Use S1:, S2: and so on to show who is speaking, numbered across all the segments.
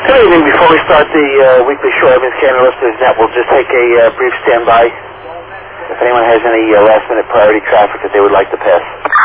S1: Good evening. Before we start the weekly show, Evans Canada Listeners Net, we'll just take a brief standby. If anyone has any last-minute priority traffic that they would like to pass.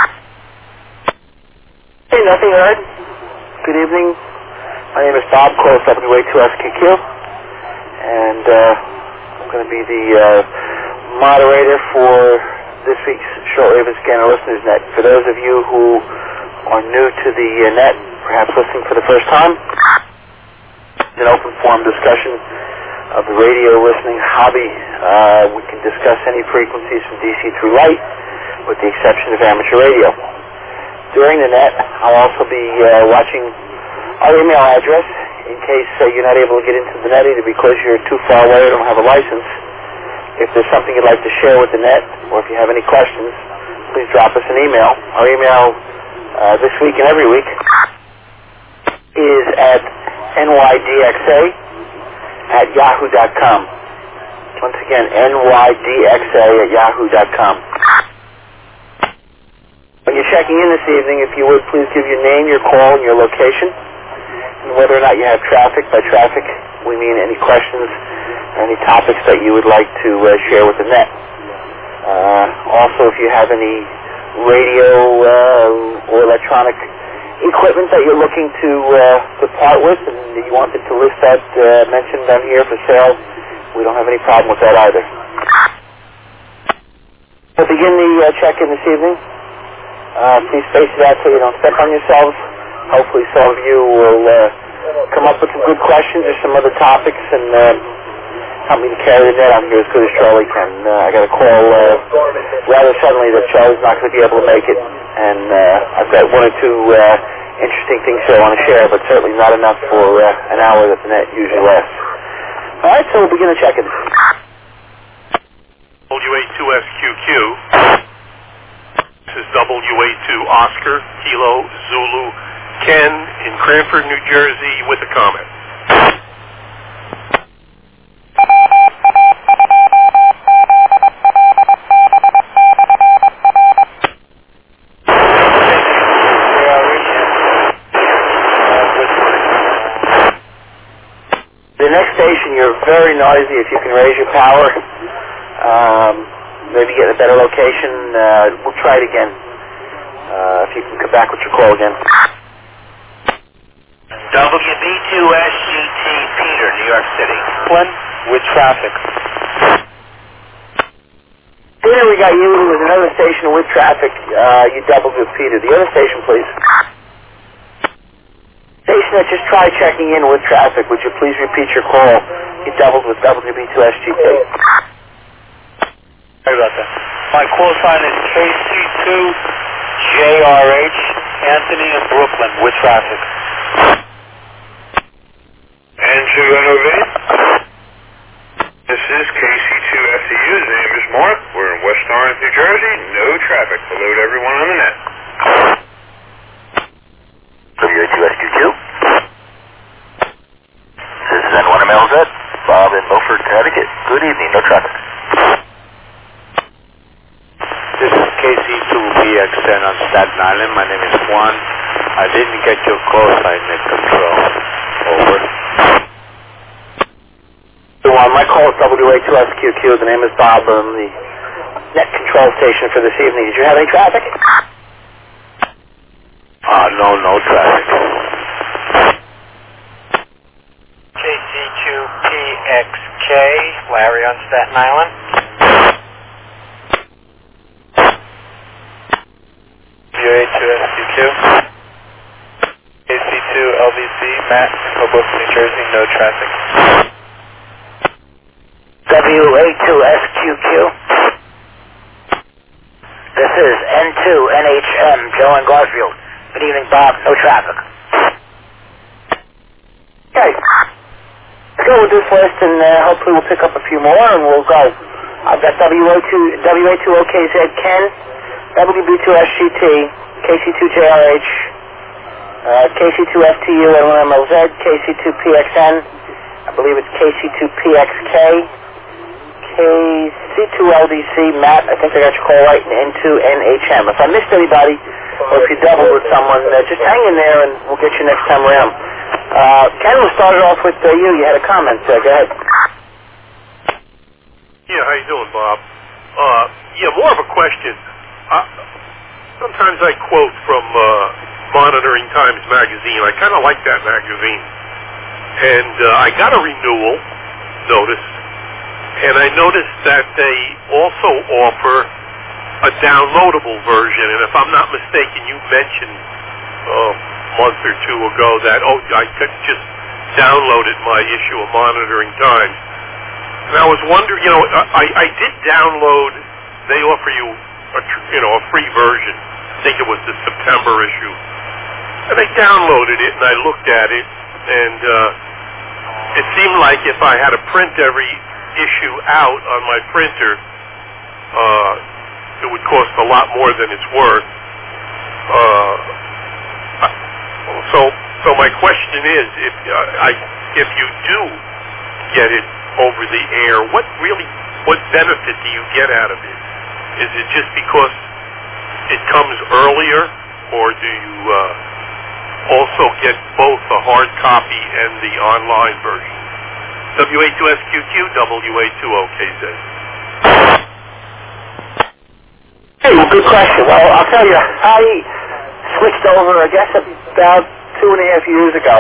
S1: Hey, nothing heard. Good evening. My name is Bob, call us WA2SQQ, and I'm going to be the moderator for this week's show, Evans Canada Listeners Net. For those of you who are new to the net, perhaps listening for the first time, an open forum discussion of the radio listening hobby. We can discuss any frequencies from DC through light, with the exception of amateur radio. During the net, I'll also be watching our email address in case you're not able to get into the net either because you're too far away or don't have a license. If there's something you'd like to share with the net, or if you have any questions, please drop us an email. Our email this week and every week is at nydxa@yahoo.com. Once again, nydxa@yahoo.com. When you're checking in this evening, if you would, please give your name, your call, and your location, and whether or not you have traffic. By traffic, we mean any questions or any topics that you would like to share with the net. Also, if you have any radio or electronic equipment that you're looking to part with and you wanted to list that mentioned on here for sale, we don't have any problem with that either. We'll begin the check-in this evening. Please space it out so you don't step on yourselves. Hopefully some of you will come up with some good questions or some other topics and help me to carry the net. I'm here as good as Charlie can. I got a call rather suddenly that Charlie's not going to be able to make it, and I've got one or two interesting things I want to share, but certainly not enough for an hour that the net usually lasts. All right, so we'll begin the check-in.
S2: WA2SQQ. This is WA2 Oscar Kilo Zulu Ken in Cranford, New Jersey, with a comment.
S1: The next station, you're very noisy. If you can raise your power, maybe get a better location. We'll try it again. If you can come back with your call again.
S3: WB2SGT Peter, New York City.
S4: Flynn with traffic.
S1: Peter, we got you. There was another station with traffic. You doubled with Peter. The other station, please. Station that just tried checking in with traffic, would you please repeat your call? You doubled with WB2SGT.
S4: Sorry about that. My call sign is KC2JRH, Anthony in Brooklyn, with traffic.
S5: And this is KC2FTU's name is Mark. We're in West Orange, New Jersey. No traffic. Hello to everyone on the net.
S3: WA2SQQ. This is N1MLZ. Bob in Milford, Connecticut. Good evening. No traffic.
S4: This is KC2BXN on Staten Island. My name is Juan. I didn't get your call sign at control. Over.
S1: My call is WA2SQQ. The name is Bob. I'm the net control station for this evening. Did you have any traffic?
S4: No traffic.
S6: KC2PXK, Larry on Staten Island.
S4: WA2SQQ. KC2LBC, Matt, Hoboken, New Jersey, no traffic.
S3: WA2SQQ. This is N2NHM, Joe in Garfield. Good evening, Bob. No traffic.
S1: Okay. Let's go with this list, and hopefully we'll pick up a few more, and we'll go. I've got WA2OKZ Ken, WB2SGT, KC2JRH, KC2FTU N1MLZ, KC2PXN, I believe it's KC2PXK, KC2LDC, Matt, I think I got your call right, and N2NHM. If I missed anybody, or if you doubled with someone, just hang in there and we'll get you next time around. Ken, we'll start it off with you. You had a comment. Go ahead.
S2: Yeah, how you doing, Bob? More of a question. Sometimes I quote from Monitoring Times magazine. I kind of like that magazine. And I got a renewal notice, and I noticed that they also offer a downloadable version. And if I'm not mistaken, you mentioned a month or two ago that, I could just downloaded my issue of Monitoring Times. And I was wondering, I did download. They offer you a free version. I think it was the September issue. And I downloaded it and I looked at it, and it seemed like if I had to print every issue out on my printer, it would cost a lot more than it's worth. So my question is, if you do get it over the air, what benefit do you get out of it? Is it just because it comes earlier, or do you also get both the hard copy and the online version? WA2SQQ, WA2OKZ.
S1: Hey, good question. Well, I'll tell you, I switched over, I guess, about 2.5 years ago.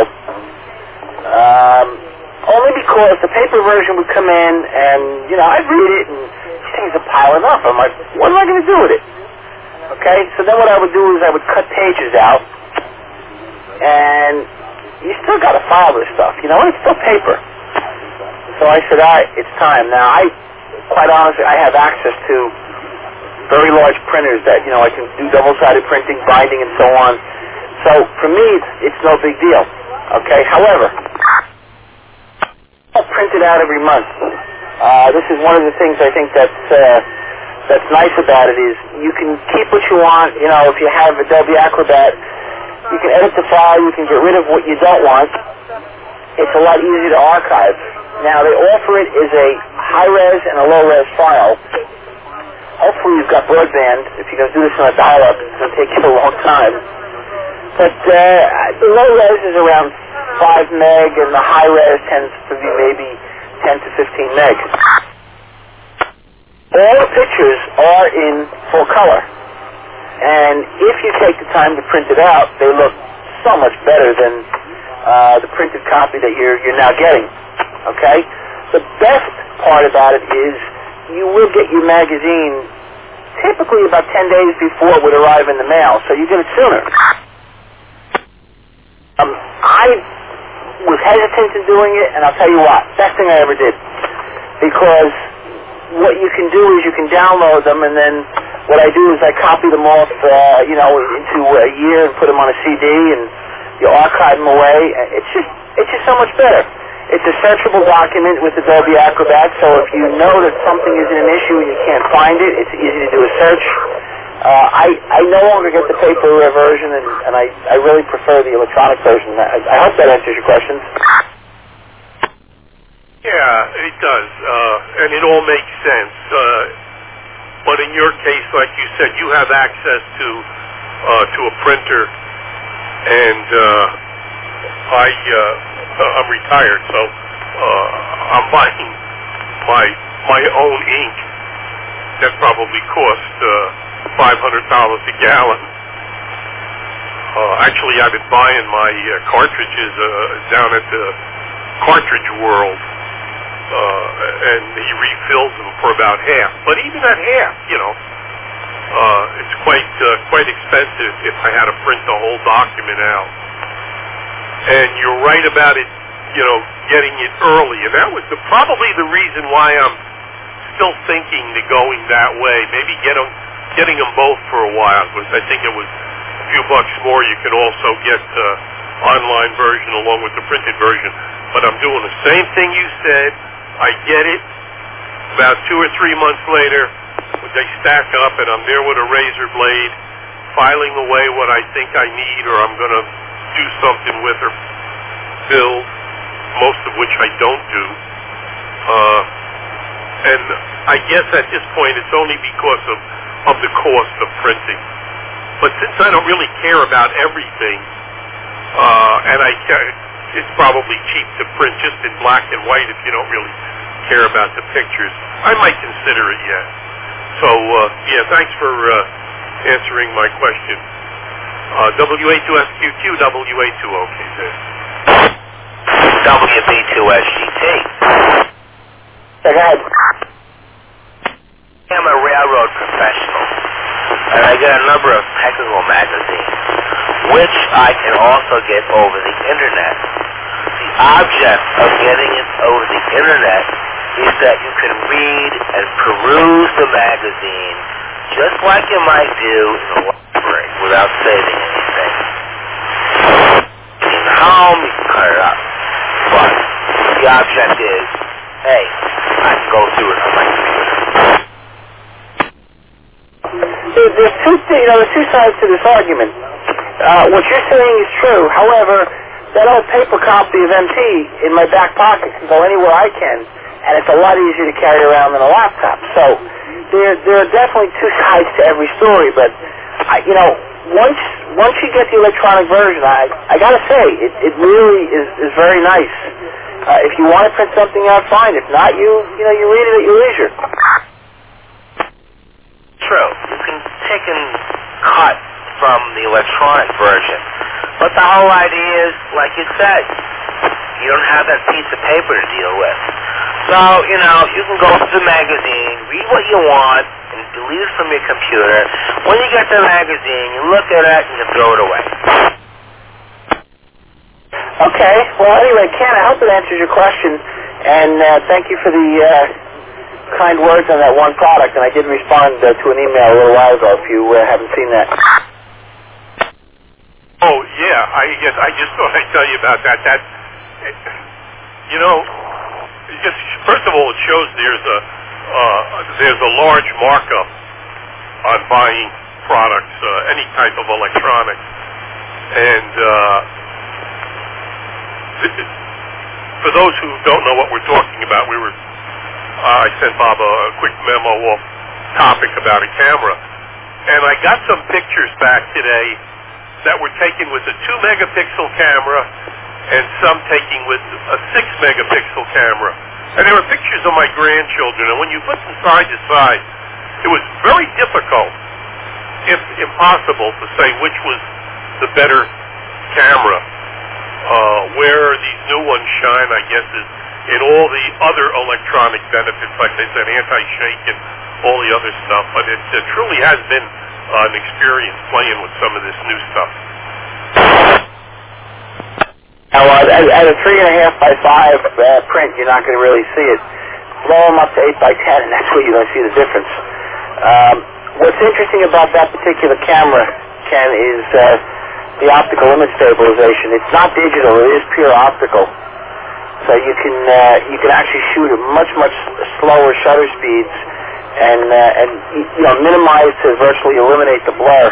S1: Only because the paper version would come in, and, I'd read it, and things are piling up. I'm like, what am I going to do with it? Okay, so then what I would do is I would cut pages out, and you still got to file this stuff, and it's still paper. So I said, all right, it's time. Now, quite honestly, I have access to very large printers that, I can do double-sided printing, binding, and so on. So for me, it's no big deal. Okay, however, I print it out every month. This is one of the things I think that's nice about it is you can keep what you want. If you have Adobe Acrobat, you can edit the file, you can get rid of what you don't want. It's a lot easier to archive. Now, they offer it as a high-res and a low-res file. Hopefully you've got broadband. If you're going to do this on a dial-up, it's going to take you a long time. But the low-res is around 5 meg, and the high-res tends to be maybe 10 to 15 meg. All the pictures are in full color. And if you take the time to print it out, they look so much better than the printed copy that you're now getting. Okay? The best part about it is you will get your magazine typically about 10 days before it would arrive in the mail, so you get it sooner. I was hesitant in doing it, and I'll tell you what, best thing I ever did. Because what you can do is you can download them, and then what I do is I copy them off, into a year and put them on a CD, and you archive them away. It's just so much better. It's a searchable document with Adobe Acrobat, so if you know that something isn't an issue and you can't find it, it's easy to do a search. I no longer get the paper version, and I really prefer the electronic version. I hope that answers your questions.
S2: Yeah, it does, and it all makes sense. But in your case, like you said, you have access to a printer, and I'm retired, so I'm buying my own ink. That probably cost $500 a gallon. Actually, I've been buying my cartridges down at the Cartridge World, and he refills them for about half. But even at half, it's quite expensive if I had to print the whole document out. And you're right about it, getting it early. And that was probably the reason why I'm still thinking to going that way. Maybe getting them both for a while, because I think it was a few bucks more. You could also get the online version along with the printed version. But I'm doing the same thing you said. I get it. About 2 or 3 months later, they stack up, and I'm there with a razor blade, filing away what I think I need, or I'm going to do something with or build, most of which I don't do. And I guess at this point it's only because of the cost of printing. But since I don't really care about everything, and I it's probably cheap to print just in black and white if you don't really care about the pictures. I might consider it, yes. So, thanks for answering my question. WA2SQQ, WA2OKZ.
S3: WB2SGT.
S1: Go ahead.
S3: I'm a railroad professional, and I get a number of technical magazines, which I can also get over the internet. The object of getting it over the internet is that you can read and peruse the magazine just like you might do in the library without saving anything. In home, you can cut it up, but the object is, hey, I can go through it on my computer.
S1: There's two sides to this argument. What you're saying is true. However, that old paper copy of MT in my back pocket can go anywhere I can, and it's a lot easier to carry around than a laptop. So there are definitely two sides to every story. But once you get the electronic version, I gotta say it really is very nice. If you want to print something out, fine. If not, you read it at your leisure.
S3: True. You can take and cut from the electronic version. But the whole idea is, like you said, you don't have that piece of paper to deal with. So, you can go to the magazine, read what you want, and delete it from your computer. When you get the magazine, you look at it and you throw it away.
S1: Okay. Well, anyway, Ken, I hope it answers your question. And thank you for the kind words on that one product. And I did respond to an email a little while ago if you haven't seen that.
S2: Oh, yeah, I just thought I'd tell you about that. First of all, it shows there's a large markup on buying products, any type of electronics. And for those who don't know what we're talking about, I sent Bob a quick memo off topic about a camera. And I got some pictures back today that were taken with a 2-megapixel camera and some taken with a 6-megapixel camera. And there were pictures of my grandchildren, and when you put them side to side, it was very difficult, if impossible, to say which was the better camera. Where these new ones shine, I guess, is in all the other electronic benefits, like they said, anti-shake and all the other stuff. But it truly has been an experience playing with some of this new stuff.
S1: Now, at a 3.5 by 5 print, you're not going to really see it. Blow them up to 8 by 10, and that's where you're going to see the difference. What's interesting about that particular camera, Ken, is the optical image stabilization. It's not digital; it is pure optical. So you can actually shoot at much slower shutter speeds, and minimize to virtually eliminate the blur.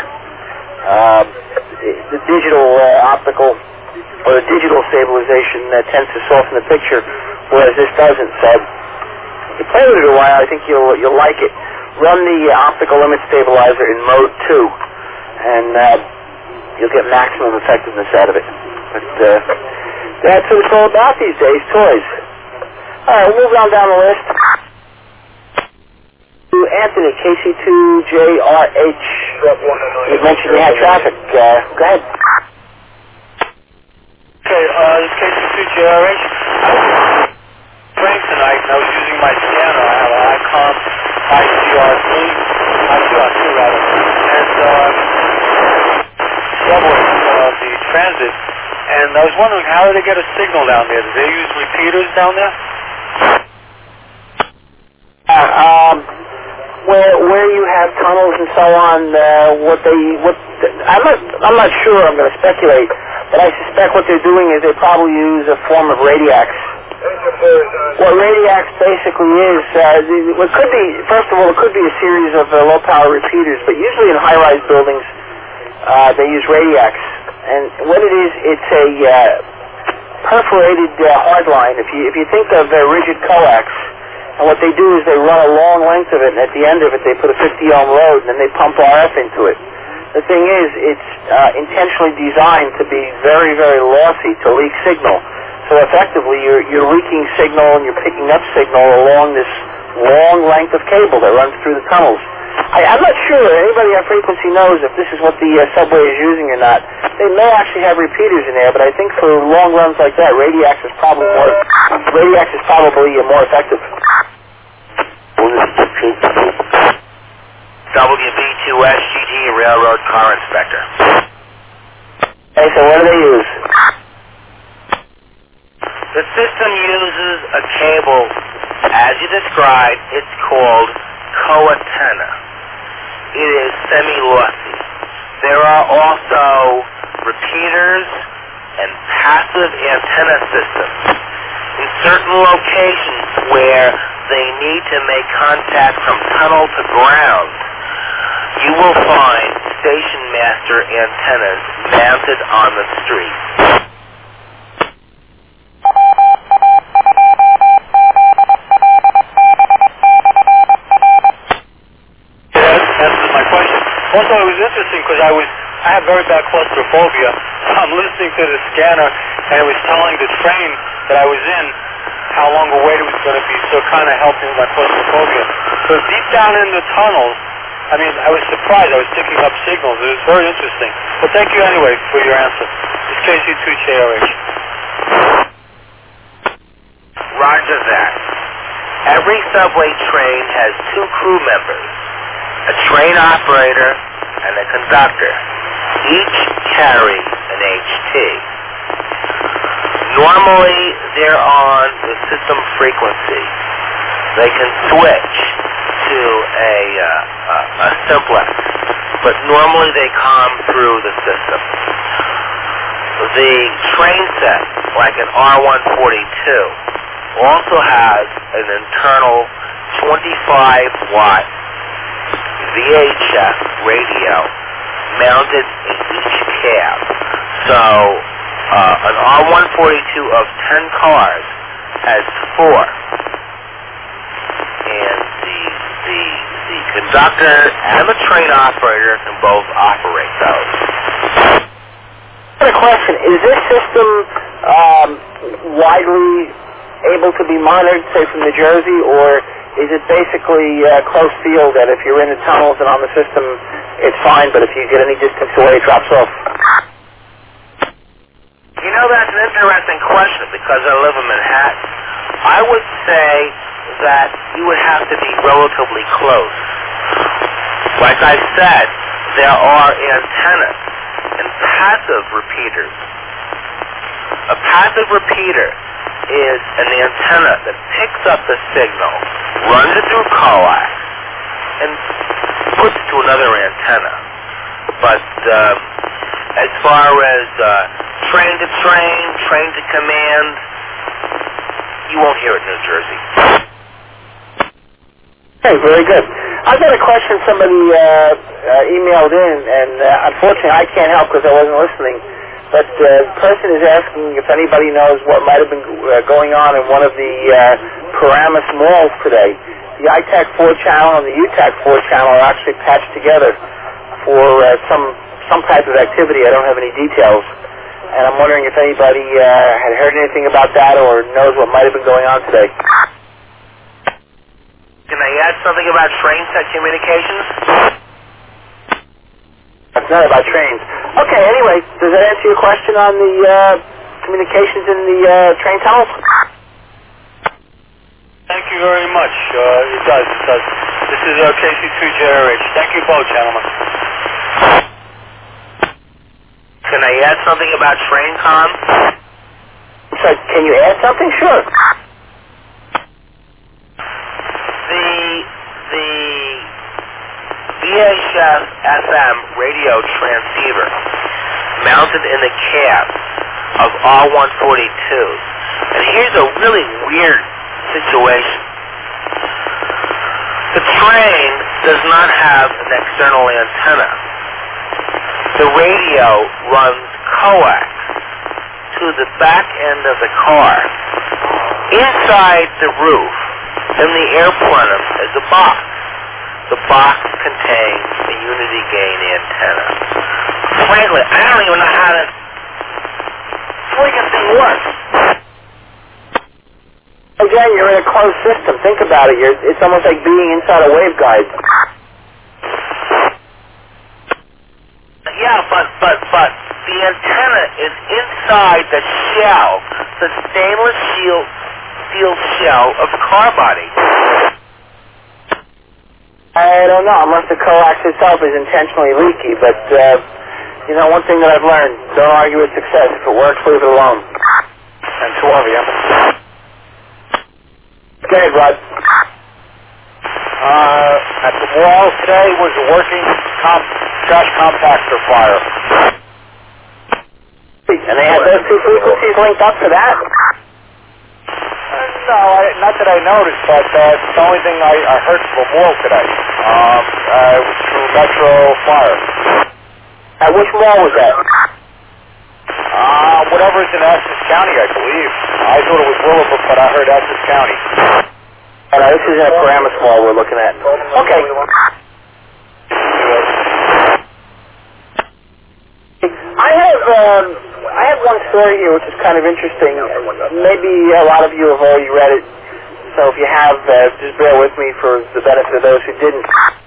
S1: The digital optical or the digital stabilization tends to soften the picture, whereas this doesn't. So if you play with it a while, I think you'll like it. Run the optical image stabilizer in mode 2, and you'll get maximum effectiveness out of it. But that's what it's all about these days, toys. All right, we'll move on down the list. To Anthony, KC2JRH. You mentioned you had traffic. Go ahead.
S6: Okay, this KC2JRH. I was playing tonight, and I was using my scanner. I have an ICOM ICR2 rather, and subway, the transit. And I was wondering, how do they get a signal down there? Do they use repeaters down there?
S1: Where you have tunnels and so on, I'm not sure. I'm going to speculate, but I suspect what they're doing is they probably use a form of radiax. What radiax basically is, it could be, first of all, it could be a series of low-power repeaters, but usually in high-rise buildings, they use radiax. And what it is, it's a perforated hard line. If you think of rigid coax, and what they do is they run a long length of it, and at the end of it they put a 50-ohm load, and then they pump RF into it. The thing is, it's intentionally designed to be very, very lossy, to leak signal. So effectively, you're leaking signal and you're picking up signal along this long length of cable that runs through the tunnels. I'm not sure anybody on frequency knows if this is what the subway is using or not. They may actually have repeaters in there, but I think for long runs like that, Radiax is probably more effective.
S3: WB2SGT Railroad Car Inspector.
S1: Hey, so what do they use?
S3: The system uses a cable, as you described. It's called coantenna. It is semi-lossy. There are also repeaters and passive antenna systems in certain locations where they need to make contact from tunnel to ground. You will find station master antennas mounted on the street.
S6: Also, it was interesting because I have very bad claustrophobia. So I'm listening to the scanner, and it was telling the train that I was in how long a wait it was going to be, so it kind of helped me with my claustrophobia. So deep down in the tunnels, I mean, I was surprised. I was picking up signals. It was very interesting. Well, thank you anyway for your answer. It's KC2JRH.
S3: Roger that. Every subway train has two crew members, a train operator and a conductor, each carrying an HT. Normally, they're on the system frequency. They can switch to a simplex, but normally they come through the system. The train set, like an R142, also has an internal 25-watt VHF radio mounted in each cab. So an R142 of 10 cars has 4, and the conductor and the train operator can both operate those.
S1: A question: is this system widely able to be monitored, say from New Jersey, or is it basically close field that if you're in the tunnels and on the system, it's fine, but if you get any distance away, it drops off?
S3: You know, that's an interesting question because I live in Manhattan. I would say that you would have to be relatively close. Like I said, there are antennas and passive repeaters. A passive repeater is an antenna that picks up the signal, runs it through coax, and puts it to another antenna. But as far as train to train, train to command, you won't hear it in New Jersey.
S1: Okay, very good. I've got a question somebody emailed in, and unfortunately I can't help because I wasn't listening. But the person is asking if anybody knows what might have been going on in one of the Paramus malls today. The ITAC 4 channel and the UTAC 4 channel are actually patched together for some type of activity. I don't have any details. And I'm wondering if anybody had heard anything about that or knows what might have been going on today.
S3: Can I add something about train set communications?
S1: That's not about trains. Okay, anyway, does that answer your question on the communications in the train tunnels?
S6: Thank you very much. It does. This is KC2JRH. Thank you both, gentlemen.
S3: Can I add something about train com?
S1: So, can you add something? Sure.
S3: The VHF FM radio transceiver mounted in the cab of R142s. And here's a really weird situation. The train does not have an external antenna. The radio runs coax to the back end of the car. Inside the roof, in the air plenum, is a box. the box contains a unity gain antenna. Frankly, I don't even know how this freaking thing works.
S1: Again, you're in a closed system. Think about it. It's almost like being inside a waveguide.
S3: Yeah, but the antenna is inside the shell, the stainless steel shell of the car body.
S1: I don't know, unless the coax itself is intentionally leaky, but, you know, one thing that I've learned, don't argue with success. If it works, leave it alone.
S6: And 2 of you.
S1: Go ahead, Rod.
S6: At the wall today was a working trash compactor fire.
S1: And they had those two frequencies linked up to that?
S6: No, not that I noticed, but it's the only thing I heard from the wall today. It was through Metro Fire.
S1: At which mall was that?
S6: Whatever's in Essex County, I believe. I thought it was Willowbrook, but I heard Essex County.
S1: No, this is in a Paramus Mall we're looking at. Okay. I have one story here which is kind of interesting. Maybe a lot of you have already read it, so if you have, just bear with me for the benefit of those who didn't.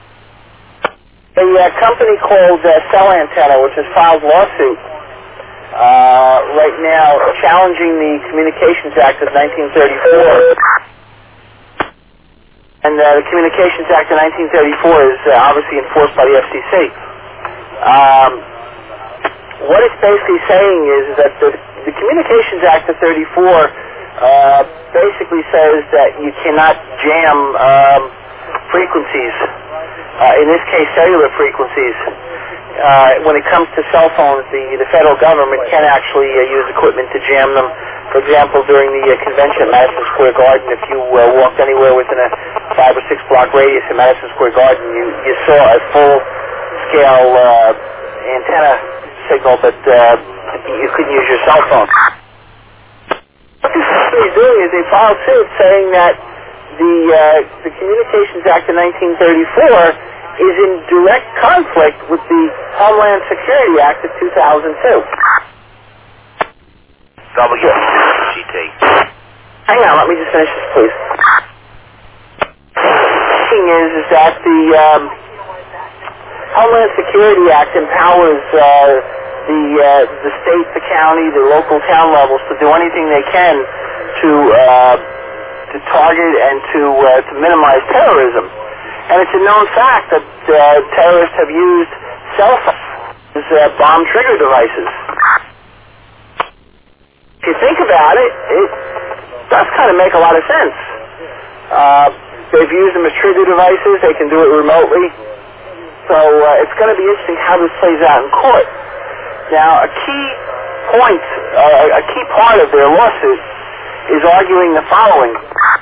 S1: A company called Cell Antenna, which has filed lawsuit right now challenging the Communications Act of 1934. And the Communications Act of 1934 is obviously enforced by the FCC. What it's basically saying is that the Communications Act of 34 basically says that you cannot jam frequencies, in this case cellular frequencies. When it comes to cell phones, the federal government can actually use equipment to jam them. For example, during the convention at Madison Square Garden, if you walked anywhere within a 5 or 6 block radius in Madison Square Garden, you saw a full-scale antenna signal, but you couldn't use your cell phone. What this company is doing is they filed suit saying that the Communications Act of 1934 is in direct conflict with the Homeland Security Act of 2002.
S3: WCT.
S1: Hang on, let me just finish this, please. The thing is that the Homeland Security Act empowers the state, the county, the local town levels to do anything they can to target and to minimize terrorism. And it's a known fact that terrorists have used cell phones as bomb trigger devices. If you think about it, it does kind of make a lot of sense. They've used them as trigger devices. They can do it remotely. So it's going to be interesting how this plays out in court. Now, a key point, a key part of their lawsuit is arguing the following.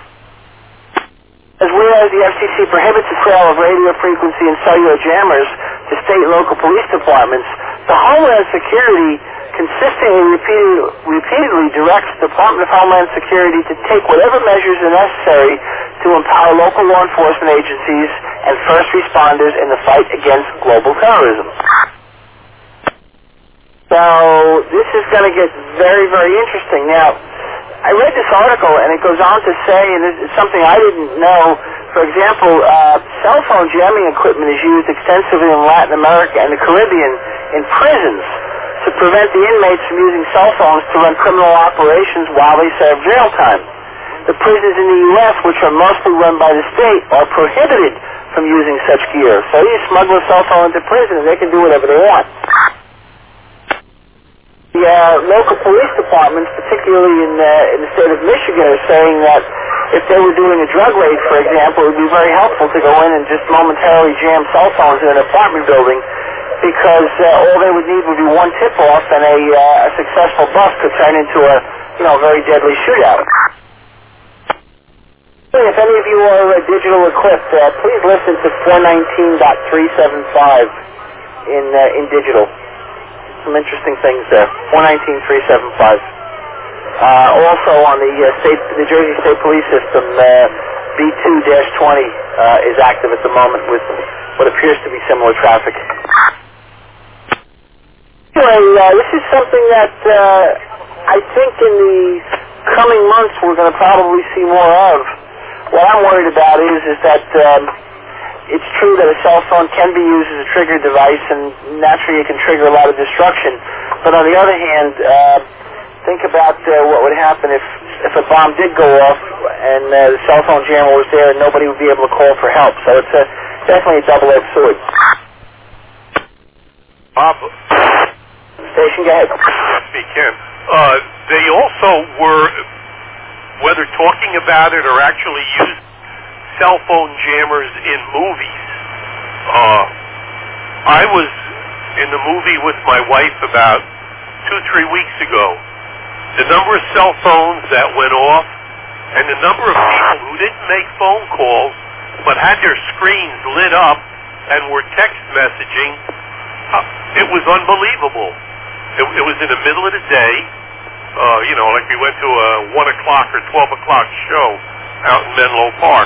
S1: Whereas the FCC prohibits the sale of radio frequency and cellular jammers to state and local police departments, the Homeland Security consistently repeatedly directs the Department of Homeland Security to take whatever measures are necessary to empower local law enforcement agencies and first responders in the fight against global terrorism. So this is going to get very, very interesting. Now, I read this article, and it goes on to say, and this is something I didn't know, for example, cell phone jamming equipment is used extensively in Latin America and the Caribbean in prisons to prevent the inmates from using cell phones to run criminal operations while they serve jail time. The prisons in the U.S., which are mostly run by the state, are prohibited from using such gear. So you smuggle a cell phone into prison, and they can do whatever they want. The local police departments, particularly in the state of Michigan, are saying that if they were doing a drug raid, for example, it would be very helpful to go in and just momentarily jam cell phones in an apartment building, because all they would need would be one tip-off, and a successful bust could turn into a very deadly shootout. If any of you are digital equipped, please listen to 419.375 in digital. Some interesting things there. 419.375. Also on the New Jersey State Police System, B2-20 is active at the moment with what appears to be similar traffic. Anyway, this is something that I think in the coming months we're going to probably see more of. What I'm worried about is that it's true that a cell phone can be used as a trigger device, and naturally it can trigger a lot of destruction. But on the other hand, think about what would happen if a bomb did go off and the cell phone jammer was there and nobody would be able to call for help. So it's definitely a double-edged sword.
S2: Bob.
S1: Station, go ahead.
S2: Hey, Ken. They also were, whether talking about it or actually used cell phone jammers in movies. I was in the movie with my wife about 2-3 weeks ago. The number of cell phones that went off and the number of people who didn't make phone calls but had their screens lit up and were text messaging, it was unbelievable. It was in the middle of the day, like we went to a 1 o'clock or 12 o'clock show out in Menlo Park.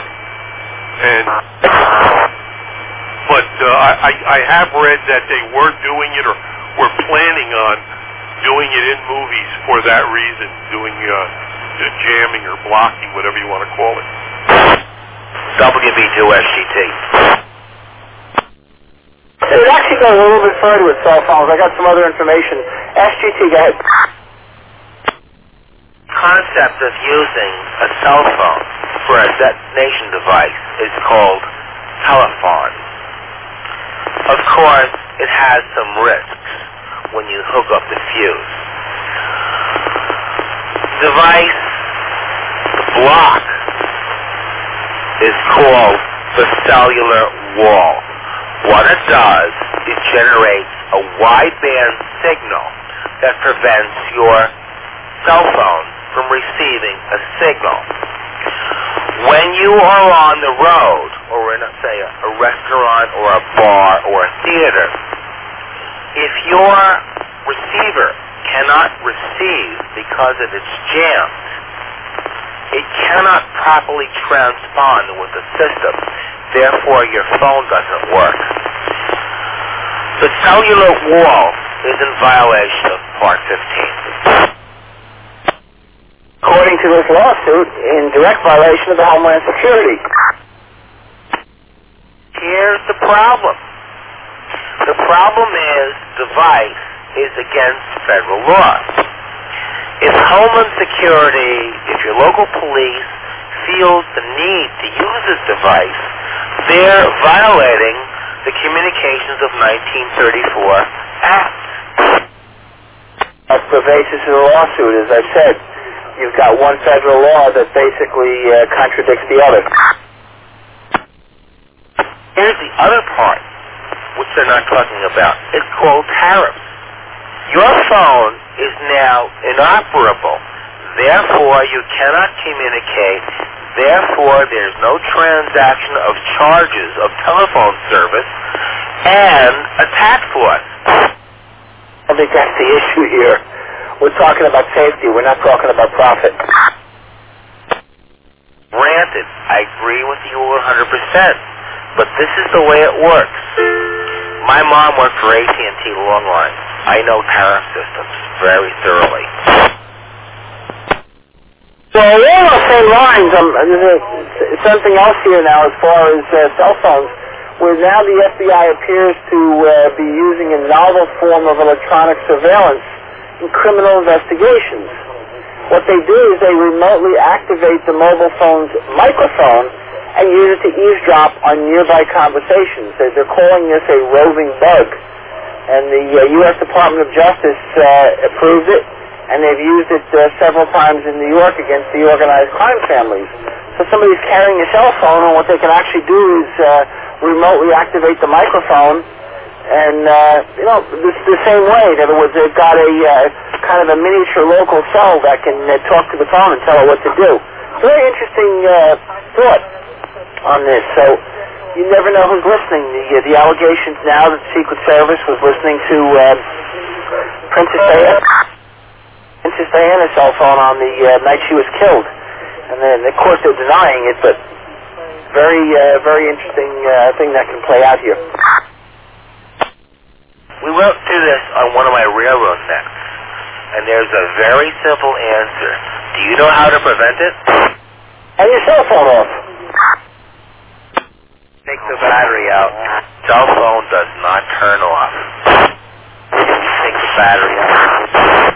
S2: But I have read that they were doing it or were planning on doing it in movies for that reason, doing jamming or blocking, whatever you want to call it.
S3: WB2SGT.
S1: It actually goes a little bit further with cell phones. I got some other information. SGT, go ahead.
S3: Concept of using a cell phone for a detonation device is called telephone. Of course, it has some risks when you hook up the fuse. Device block is called the cellular wall. What it does, it generates a wideband signal that prevents your cell phone from receiving a signal. When you are on the road, or in, say, a restaurant or a bar or a theater, if your receiver cannot receive because of its jammed, it cannot properly transpond with the system. Therefore, your phone doesn't work. The cellular wall is in violation of Part 15.
S1: According to this lawsuit, in direct violation of the Homeland Security.
S3: Here's the problem. The problem is device is against federal law. If Homeland Security, if your local police feels the need to use this device, they're violating the Communications of 1934 Act.
S1: That's the basis of the lawsuit, as I've said. You've got one federal law that basically contradicts the other.
S3: Here's the other part, which they're not talking about. It's called tariffs. Your phone is now inoperable. Therefore, you cannot communicate. Therefore, there's no transaction of charges of telephone service and a tax loss.
S1: I think that's the issue here. We're talking about safety. We're not talking about profit.
S3: Granted, I agree with you 100%, but this is the way it works. My mom worked for AT&T Long Line. I know tariff systems very thoroughly.
S1: Well, along those same lines, there's something else here now as far as cell phones, where now the FBI appears to be using a novel form of electronic surveillance in criminal investigations. What they do is they remotely activate the mobile phone's microphone and use it to eavesdrop on nearby conversations. They're calling this a roving bug. And the U.S. Department of Justice approved it, and they've used it several times in New York against the organized crime families. So somebody's carrying a cell phone, and what they can actually do is remotely activate the microphone. And, the same way. In other words, they've got a kind of a miniature local cell that can talk to the phone and tell it what to do. It's a very interesting thought on this. So you never know who's listening. The allegations now that the Secret Service was listening to Princess Diana's cell phone on the night she was killed. And then, of course, they're denying it, but very interesting thing that can play out here.
S3: We went through this on one of my railroad necks, and there's a very simple answer. Do you know how to prevent it?
S1: And your cell phone off.
S3: Take the battery out. Cell phone does not turn off. Take the battery out.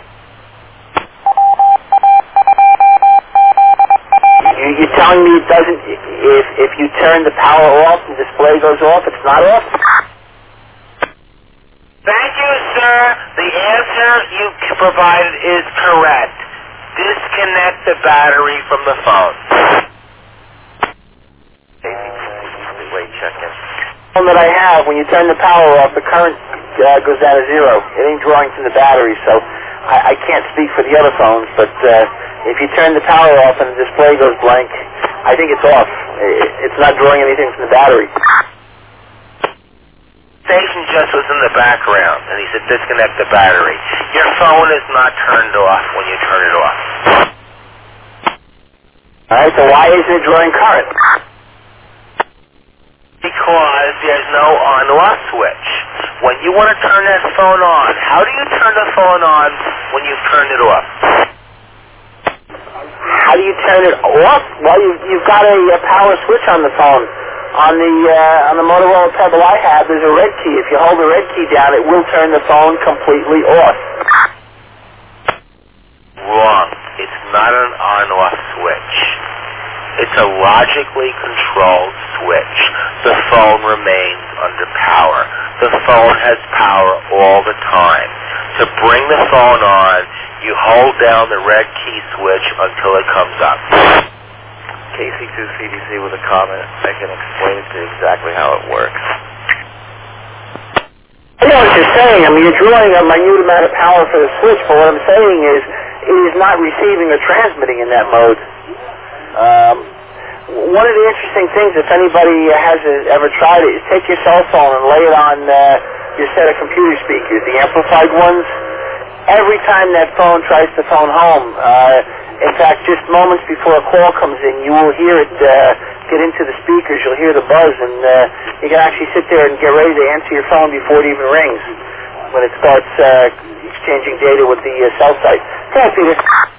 S1: You're telling me it doesn't, if you turn the power off, the display goes off, it's not off?
S3: Thank you, sir. The answer you provided is correct. Disconnect the battery from the phone. Wait, check in.
S1: The phone that I have, when you turn the power off, the current goes down to zero. It ain't drawing from the battery, so I can't speak for the other phones, but if you turn the power off and the display goes blank, I think it's off. It's not drawing anything from the battery.
S3: Station just was in the background, and he said disconnect the battery. Your phone is not turned off when you turn it off.
S1: All right, so why isn't it drawing current?
S3: Because there's no on-off switch. When you want to turn that phone on, how do you turn the phone on when you've turned it off?
S1: How do you turn it off? Well, you've got a power switch on the phone. On the Motorola Pebble I have, there's a red key. If you hold the red key down, it will turn the phone completely off.
S3: Wrong. It's not an on-off switch. It's a logically controlled switch. The phone remains under power. The phone has power all the time. To bring the phone on, you hold down the red key switch until it comes up. KC2CDC with a comment. I can explain it to you exactly how it works.
S1: I know what you're saying. I mean, you're drawing a minute amount of power for the switch, but what I'm saying is it is not receiving or transmitting in that mode. One of the interesting things, if anybody has ever tried it, is take your cell phone and lay it on your set of computer speakers, the amplified ones. Every time that phone tries to phone home, in fact, just moments before a call comes in, you will hear it get into the speakers. You'll hear the buzz, and you can actually sit there and get ready to answer your phone before it even rings when it starts exchanging data with the cell site. Go ahead, Peter.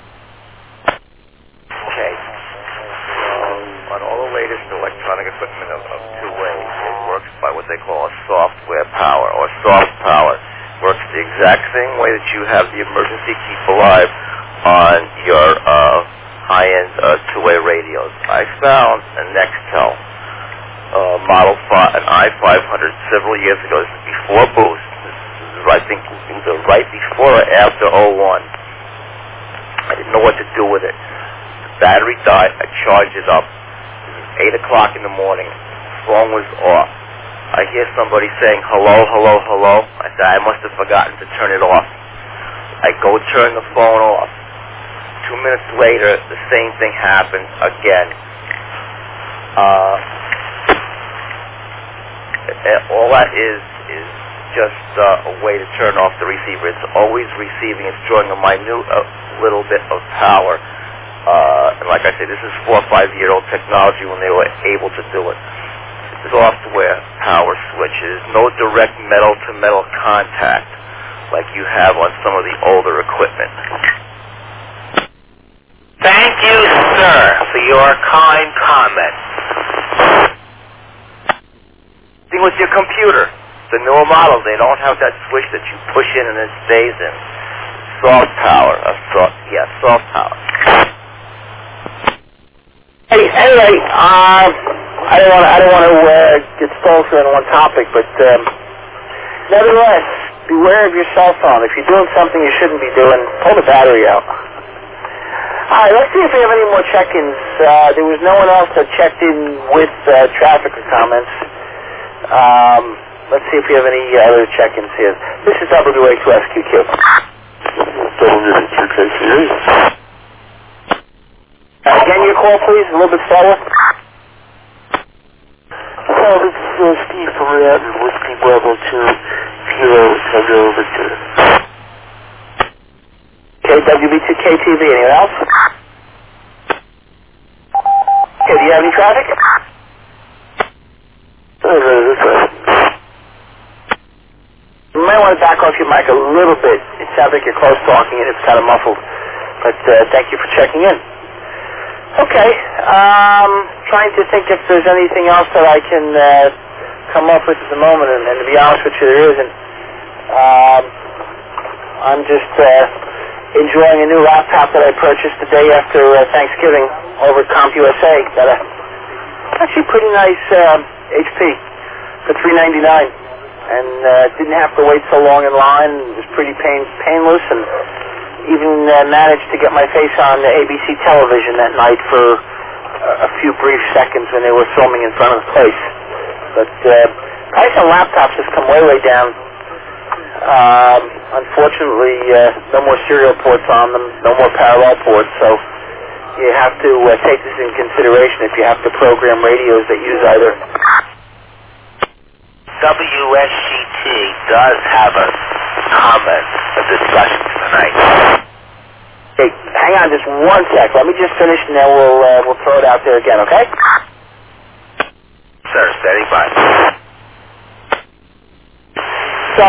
S3: Okay. On all the latest electronic equipment of two ways, it works by what they call a software power, or soft power. Works the exact same way that you have the emergency keep alive on your high-end two-way radios. I found a Nextel Model 5, an i500 several years ago. This is before Boost. This is, I think, either right before or after 01. I didn't know what to do with it. The battery died. I charged it up. It was 8 o'clock in the morning. The phone was off. I hear somebody saying, hello, hello, hello. I said, I must have forgotten to turn it off. I go turn the phone off. 2 minutes later, the same thing happens again. All that is just a way to turn off the receiver. It's always receiving. It's drawing a minute little bit of power. And like I said, this is 4 or 5 year old technology when they were able to do it. Software power switches, no direct metal-to-metal contact like you have on some of the older equipment. Thank you, sir, for your kind comment. Thing with your computer, the newer models, they don't have that switch that you push in and it stays in. Soft power, soft power.
S1: Hey, anyway, I don't want to get stalled for on one topic, but nevertheless, beware of your cell phone. If you're doing something you shouldn't be doing, pull the battery out. All right, let's see if we have any more check-ins. There was no one else that checked in with traffic or comments. Let's see if we have any other check-ins here. This is WA2SQQ.
S5: WA2KCA.
S1: Again, your call, please, a little bit slower.
S5: Hello, this is Steve from Riyadh, Whiskey Bravo 2, Kilo Tango Victor.
S1: KWB2KTV, anyone else? Okay, do you have any traffic? might want to back off your mic a little bit. It sounds like you're close talking and it's kind of muffled. But thank you for checking in. Okay. Trying to think if there's anything else that I can come up with at the moment, and to be honest with you, there isn't. I'm just enjoying a new laptop that I purchased the day after Thanksgiving over at CompUSA. Got a actually pretty nice HP for $399, and didn't have to wait so long in line. It was pretty painless, and even managed to get my face on the ABC television that night for a few brief seconds when they were filming in front of the place. But price on laptops has come way down. Unfortunately, no more serial ports on them, no more parallel ports, so you have to take this in consideration if you have to program radios that use either.
S3: WSGT does have a comment, a discussion tonight.
S1: Hey, hang on just one sec. Let me just finish, and then we'll throw it out there again, okay?
S3: Sir, steady by.
S1: So,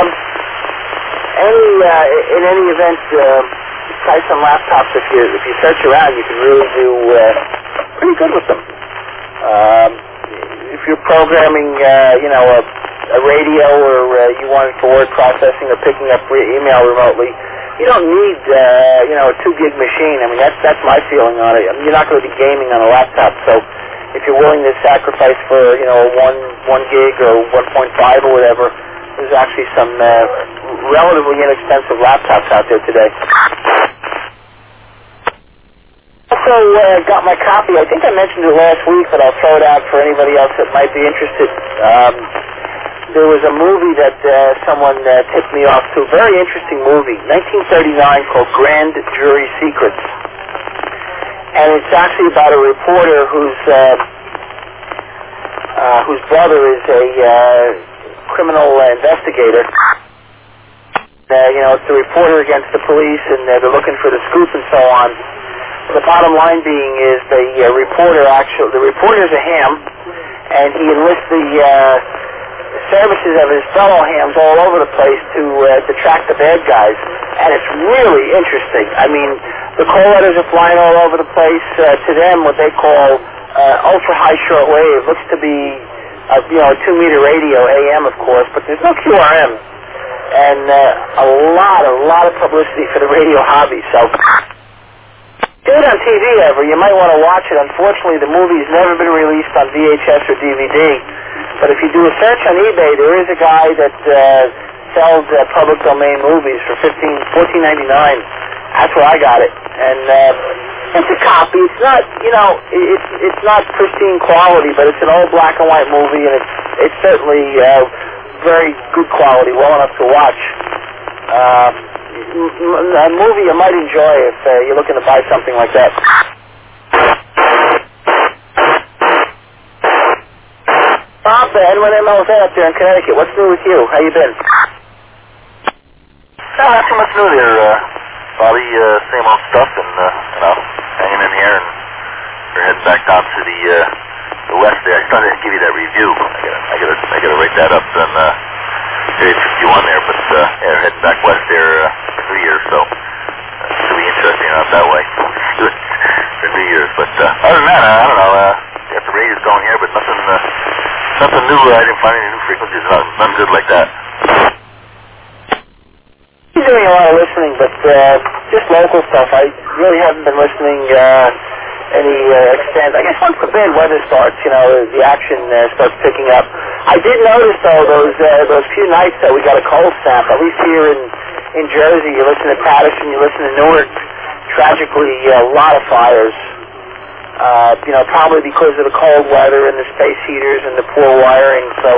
S1: in any event, price on laptops, if you search around, you can really do pretty good with them. If you're programming, a radio, or you want it for word processing or picking up email remotely, you don't need, a 2 gig machine. I mean, that's my feeling on it. I mean, you're not going to be gaming on a laptop, so if you're willing to sacrifice for, one gig or 1.5 or whatever, there's actually some relatively inexpensive laptops out there today. Also got my copy. I think I mentioned it last week, but I'll throw it out for anybody else that might be interested. There was a movie that someone tipped me off to. Very interesting movie, 1939, called Grand Jury Secrets. And it's actually about a reporter whose brother is a criminal investigator. It's the reporter against the police, and they're looking for the scoop and so on. The bottom line being is the reporter's a ham, and he enlists the services of his fellow hams all over the place to track the bad guys, and it's really interesting. I mean, the call letters are flying all over the place. To them, what they call ultra-high shortwave looks to be a 2-meter radio, AM of course, but there's no QRM, and a lot of publicity for the radio hobby. So, do it on TV ever. You might want to watch it. Unfortunately, the movie's never been released on VHS or DVD. But if you do a search on eBay, there is a guy that sells public domain movies for $14.99. That's where I got it, and it's a copy. It's not, it's not pristine quality, but it's an old black and white movie, and it's certainly very good quality, well enough to watch. A movie you might enjoy if you're looking to buy something like that. Bob, Edwin MLZ up there in Connecticut. What's new with you? How you been?
S7: Not too much new there, Bobby. Same old stuff, and hanging in here, and we're heading back down to the west there. I started to give you that review. I gotta write that up on page 51 there, but we're heading back west there for New Year's, so it'll be interesting out that way for New Year's. But other than that, I don't know. Got the radios going here, but nothing new. I didn't find any new frequencies. Nothing good like that.
S1: I'm doing a lot of listening, but just local stuff. I really haven't been listening any extent. I guess once the bad weather starts, the action starts picking up. I did notice though those few nights that we got a cold snap. At least here in Jersey, you listen to Patterson, you listen to Newark. Tragically, a lot of fires. Probably because of the cold weather and the space heaters and the poor wiring. So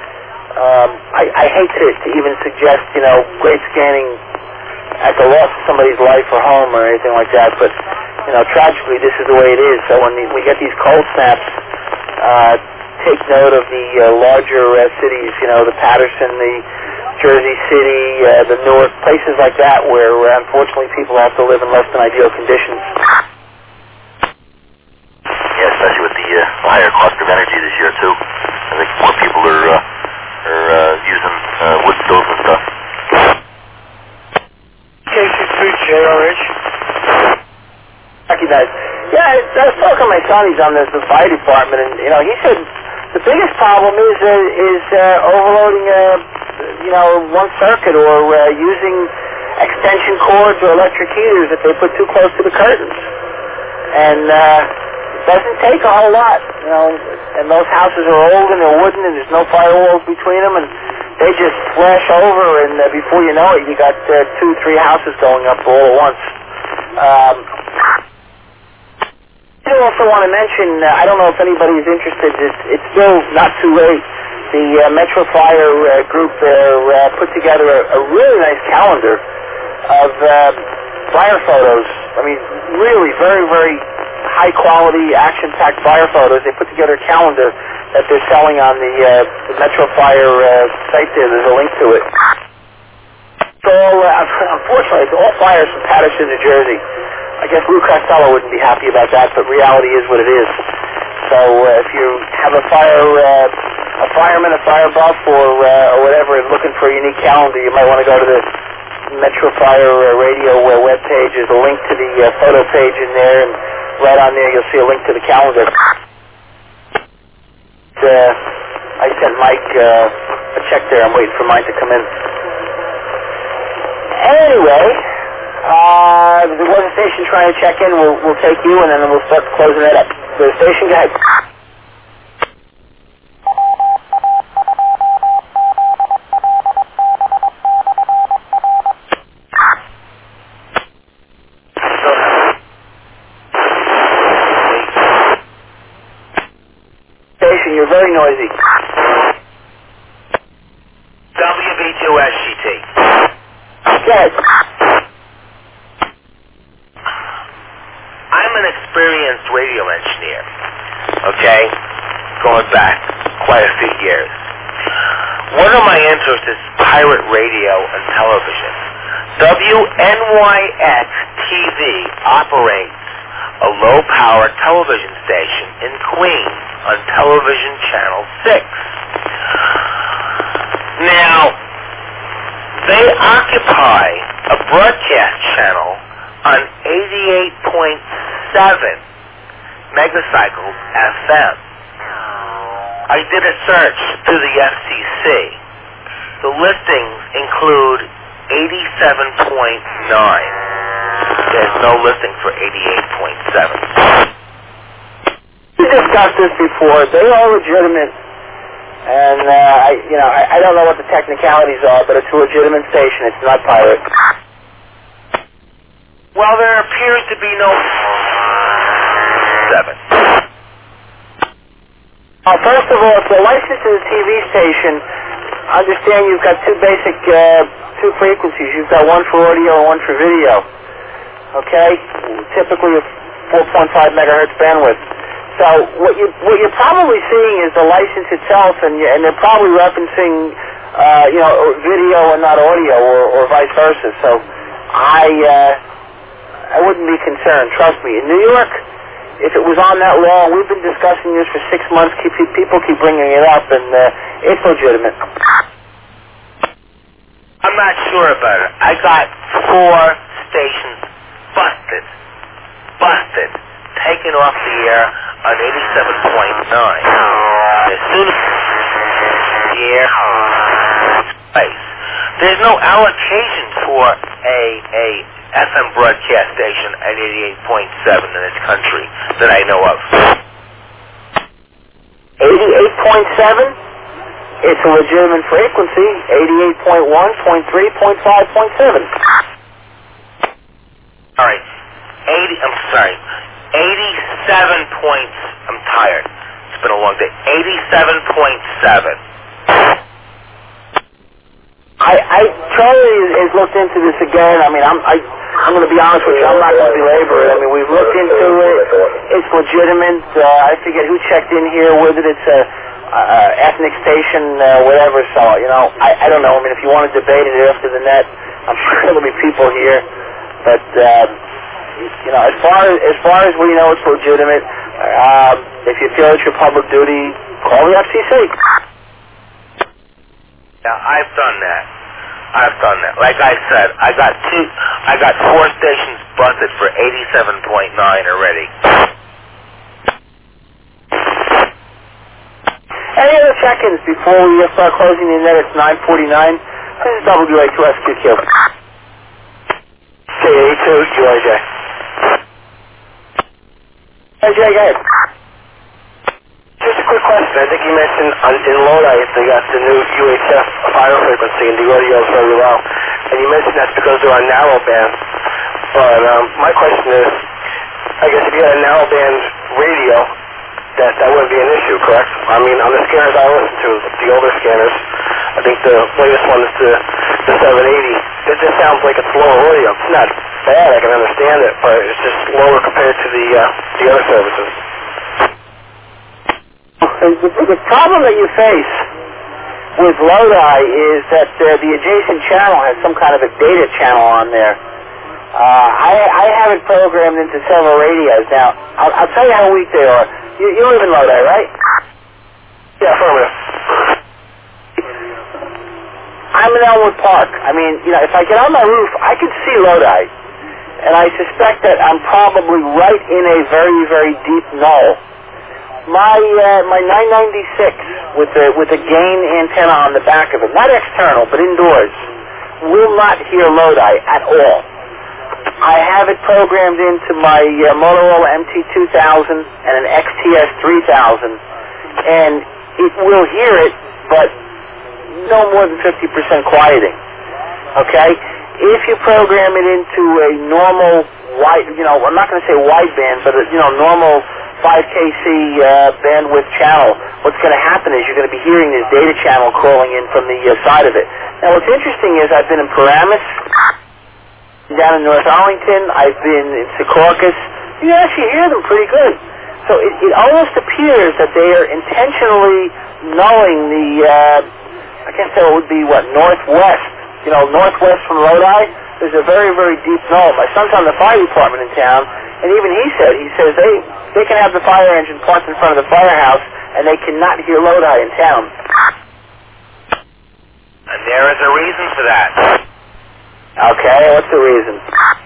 S1: I hate to even suggest, great scanning at the loss of somebody's life or home or anything like that. But, tragically, this is the way it is. So when we get these cold snaps, take note of the larger cities, the Patterson, the Jersey City, the Newark, places like that where, unfortunately, people have to live in less than ideal conditions.
S7: Yeah, especially with the higher cost of energy this year too. I think more people are using wood stoves and stuff.
S1: I was talking to my son. He's on the fire department, and he said the biggest problem is overloading one circuit or using extension cords or electric heaters that they put too close to the curtains. And it doesn't take a whole lot, and those houses are old and they're wooden and there's no firewalls between them, and they just flash over, and before you know it, you got 2-3 houses going up all at once. I also want to mention, I don't know if anybody is interested, it's still not too late. The Metro Fire group there put together a really nice calendar of fire photos. I mean, really very, very high-quality, action-packed fire photos. They put together a calendar that they're selling on the Metro Fire site there. There's a link to it. So, unfortunately, it's all fires from Patterson, New Jersey. I guess Lou Costello wouldn't be happy about that, but reality is what it is. So if you have a fireman, a fire buff, or whatever, and looking for a unique calendar, you might want to go to the Metro Fire radio webpage. There's a link to the photo page in there, and right on there you'll see a link to the calendar. I sent Mike a check there. I'm waiting for mine to come in. Anyway, there was a station trying to check in. We'll take you, and then we'll start closing it up. The station, go ahead. Station, you're very noisy.
S3: WV2SGT.
S1: Go ahead.
S3: I'm an experienced radio engineer, okay, going back quite a few years. One of my interests is pirate radio and television. WNYX-TV operates a low-power television station in Queens on television channel 6. Now, they occupy a broadcast channel on 88.7 megacycles FM. I did a search through the FCC. The listings include 87.9. There's no listing for 88.7.
S1: We discussed this before. They are legitimate, and I don't know what the technicalities are, but it's a legitimate station. It's not pirate.
S3: Well, there appears to be no 7.
S1: First of all, if you're licensed to the TV station, understand you've got two basic two frequencies. You've got one for audio and one for video. Okay? Typically a 4.5 megahertz bandwidth. So what you're probably seeing is the license itself, and they're probably referencing video and not audio, or vice versa. So I wouldn't be concerned. Trust me. In New York, if it was on that law, we've been discussing this for 6 months. People keep bringing it up, and it's legitimate.
S3: I'm not sure about it. I got 4 stations busted, taken off the air on 87.9. As soon as the air space, there's no allocation for a FM broadcast station at 88.7 in this country that I know of.
S1: 88.7? It's a legitimate frequency. 88.1, .3, .5, .7.
S3: All right. 87 points. I'm tired. It's been a long day. 87.7.
S1: Charlie has looked into this again. I mean, I'm going to be honest with you. I'm not going to belabor it. I mean, we've looked into it. It's legitimate. I forget who checked in here with it. It's a ethnic station, whatever. So, I don't know. I mean, if you want to debate it after the net, I'm sure there'll be people here. But as far as we know, it's legitimate. If you feel it's your public duty, call the FCC.
S3: Now, I've done that. I've done that. Like I said, I got 4 stations busted for 87.9 already.
S1: Any other check-ins before we start closing the net? It's 9:49. This is WA2SQQ.
S8: K82, QIJ.
S1: Hey, Jay, go ahead.
S8: Just a quick question. I think you mentioned in Lodi they got the new UHF fire frequency and the audio is very low. And you mentioned that's because they're on narrowband. But my question is, I guess if you had a narrowband radio, that wouldn't be an issue, correct? I mean, on the scanners I listen to, the older scanners, I think the latest one is the 780. It just sounds like it's lower audio. It's not bad, I can understand it, but it's just lower compared to the other services.
S1: The problem that you face with Lodi is that the adjacent channel has some kind of a data channel on there. I have it programmed into several radios. Now, I'll tell you how weak they are. You live in Lodi, right?
S8: Yeah, affirmative.
S1: I'm in Elmwood Park. I mean, if I get on my roof, I can see Lodi. And I suspect that I'm probably right in a very, very deep null. My 996 with the gain antenna on the back of it, not external, but indoors, will not hear Lodi at all. I have it programmed into my Motorola MT2000 and an XTS 3000, and it will hear it, but no more than 50% quieting. Okay? If you program it into a normal wide, I'm not going to say wideband, but normal 5kc bandwidth channel, what's going to happen is you're going to be hearing this data channel crawling in from the side of it. Now, what's interesting is I've been in Paramus, down in North Arlington, I've been in Secaucus. You can actually hear them pretty good. So it almost appears that they are intentionally nulling the, I guess that would be, northwest. Northwest from Lodi, there's a very, very deep null. My son's on the fire department in town, and even he says they can have the fire engine parked in front of the firehouse, and they cannot hear Lodi in town.
S3: And there is a reason for that.
S1: Okay, what's the reason?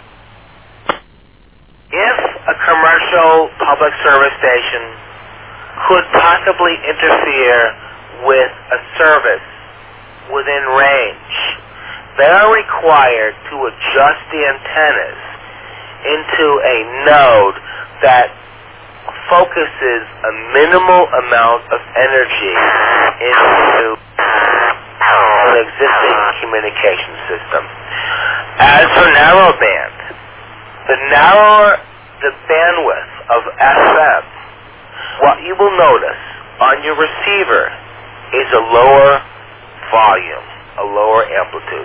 S3: If a commercial public service station could possibly interfere with a service within range, they are required to adjust the antennas into a node that focuses a minimal amount of energy into an existing communication system. As for narrowband, the narrower the bandwidth of FM, what you will notice on your receiver is a lower volume, a lower amplitude.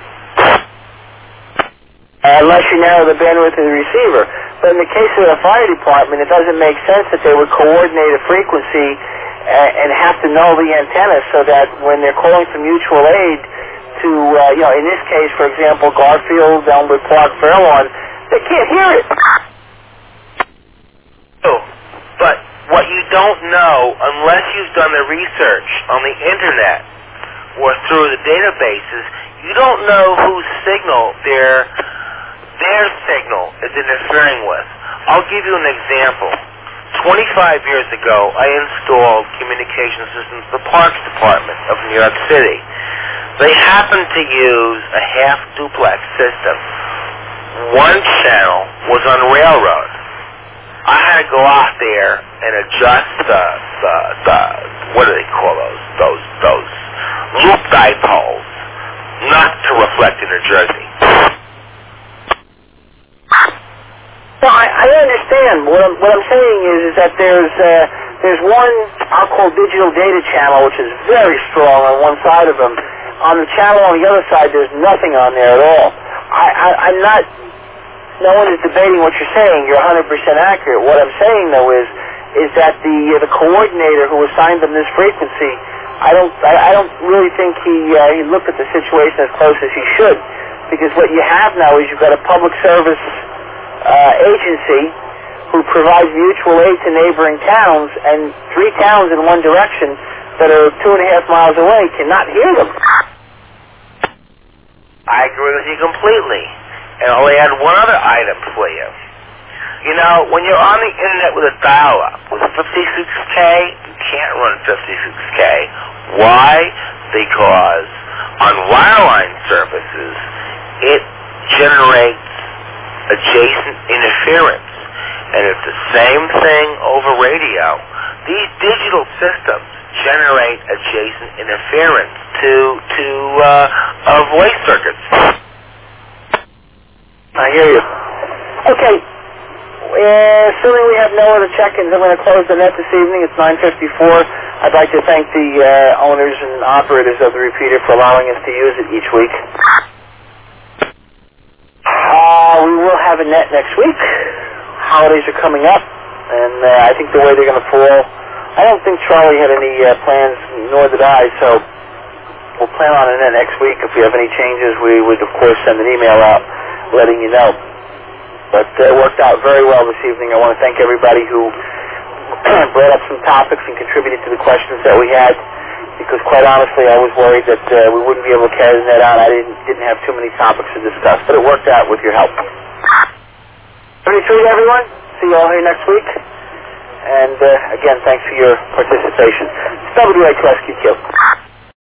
S1: Unless you narrow the bandwidth of the receiver. But in the case of the fire department, it doesn't make sense that they would coordinate a frequency and have to null the antenna so that when they're calling for mutual aid to, in this case, for example, Garfield, Elmwood Park, Fairlawn, they can't hear it.
S3: Oh, but what you don't know, unless you've done the research on the internet or through the databases, you don't know whose signal their signal is interfering with. I'll give you an example. 25 years ago, I installed communication systems at the Parks Department of New York City. They happened to use a half-duplex system. One channel was on railroad. I had to go out there and adjust the what do they call those loop dipoles, not to reflect in New Jersey.
S1: Well, I understand. What I'm saying is that there's one I'll call digital data channel, which is very strong on one side of them. On the channel on the other side, there's nothing on there at all. I'm not. No one is debating what you're saying. You're 100% accurate. What I'm saying though is that the coordinator who assigned them this frequency, I don't really think he looked at the situation as close as he should, because what you have now is you've got a public service agency who provides mutual aid to neighboring towns, and 3 towns in one direction that are 2.5 miles away cannot hear them.
S3: I agree with you completely. And I'll add one other item for you. You know, when you're on the internet with a dial-up, with 56K, you can't run 56K. Why? Because on wireline services, it generates adjacent interference. And it's the same thing over radio. These digital systems generate adjacent interference to voice circuits.
S1: I hear you. Okay. Assuming we have no other check-ins, I'm going to close the net this evening. It's 9:54. I'd like to thank the owners and operators of the repeater for allowing us to use it each week. We will have a net next week. Holidays are coming up, and I think the way they're going to fall, I don't think Charlie had any plans, nor did I, so we'll plan on a net next week. If we have any changes, we would, of course, send an email out letting you know. But it worked out very well this evening. I want to thank everybody who brought up some topics and contributed to the questions that we had, because quite honestly, I was worried that we wouldn't be able to carry the net out. I didn't have too many topics to discuss, but it worked out with your help. 33, everyone. See you all here next week. And again, thanks for your participation. It's WA2SQQ.